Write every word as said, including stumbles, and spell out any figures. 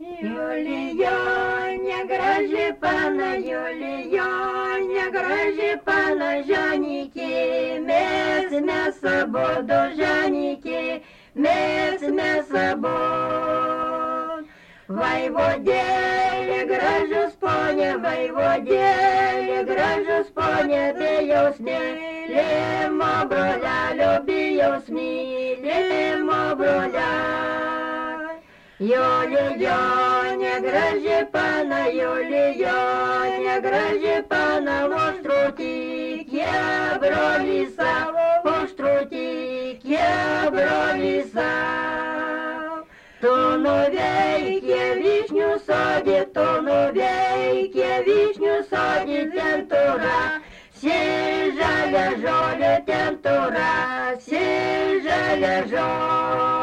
Юлija, negraži pana, Юлija, negraži pana, Žaniki, mes, mes abudu, Žaniki, mes, mes abudu. Vaivodėlė, gražus ponė, vaivodėlė, gražus ponė, bijaus mylimo brolelio, bijaus mylimo brolelio. Юлija, negraži pana, Юлija, negraži pana, užtrūtikė brolį savo, užtrūtikė brolį savo. Tu nuveikė vyšnių sodį, tu nuveikė vyšnių sodį, ten tura, si žalia žolė, ten tura, si žalia žolė.